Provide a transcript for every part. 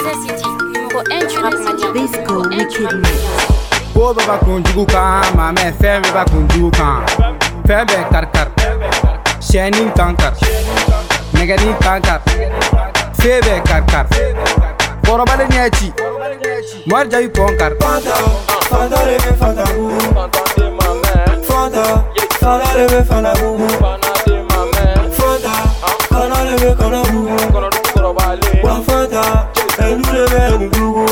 Necessity, numéro 1 du rap mania. Disco Wicked Mix. Ko baba kunjugu kan, ma me fɛn bɛɛ ba kunjugu kan. Fɛn bɛɛ kari-kari, sɛni kan-kari, nɛgɛni kan-kari, fe bɛɛ kari-kari, kɔrɔbali ɲɛ ci, mɔrija i kɔn kari. Fanta de bɛ Fanta bubu, Fanta de bɛ Fanta bubu, Fanta kana de bɛ kana bubu, wa Fanta ɛlu de bɛ ɛlu bubu.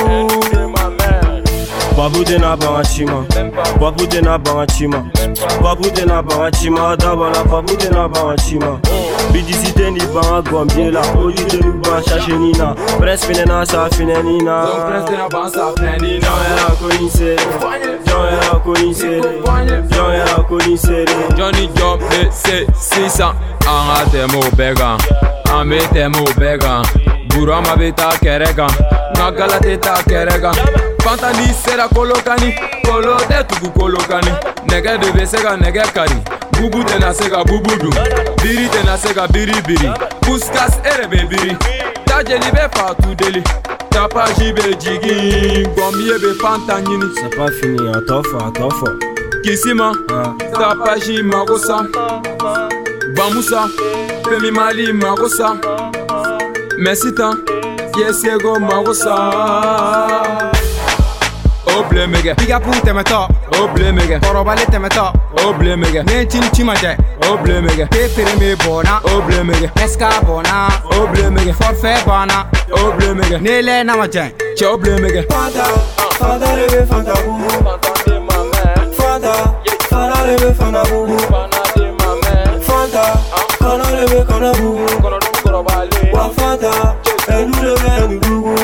Babude na bangachima, babude na bangachima, babude na bangachima, dabala babude na bangachima. Bidisite ni banga gombiela, oji de ruba shashenina, press finena sa finenina. Press de na banga sa finenina. John era coincere. Johnny Jump de C600, anga temo began, ame temo began, burama beta keregan, nagala teta keregan. Fanta ni sera kolokani, kolo de tugu kolokani. Nege de be sega nege kari, bubu tena sega bubudu, biri tena sega biri biri, kuskas erebe biri, tajeli be fatu deli, tapaji be jigi, gomye be fanta nyini. C'est pas fini, atofo. Kisima, tapaji magosa, bamusa, femi mali magosa, mesita, yesego magosa. Oble mege, Piga pou tɛmɛ tɔ, oble mege, kɔrɔbali tɛmɛ tɔ, oble mege, ne ci ma jɛ, oble mege, te pereme bɔnna, oble mege, eska bɔnna, oble mege, forfait banna, oble mege, ne lɛ na ma jɛ. che oble mege. Fanta de bɛ Fanta bubu, Fanta de bɛ Fanta bubu, Fanta kana de bɛ kana bubu, wa Fanta ɛlu de bɛ ɛlu bubu.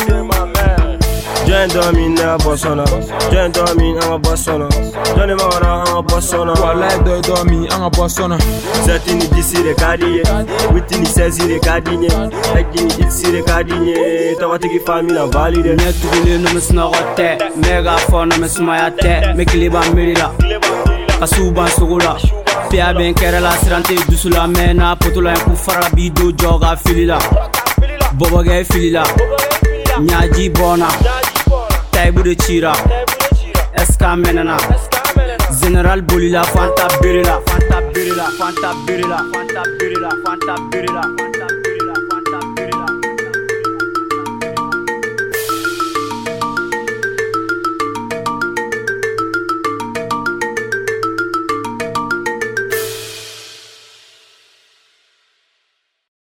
Join domine a bossona, join domine a bossona, Johnny Mara a bossona. Wallahi do dormi anga bossona. Setini disire kadiye, witini sezire kadiye, egini disire kadiye, tawatiki famila valide. Nyetugile no mesnagote, mega phone no mesmayate, mekliba mirila, kasuban sugula. Pia ben kerala sirante dusula mena, potula en kufara bido joga filila, boboge filila, nyaji bona. Taibu de chira, eska menana, General Bolila, Fanta birila, Fanta birila, Fanta birila, Fanta birila, Fanta birila.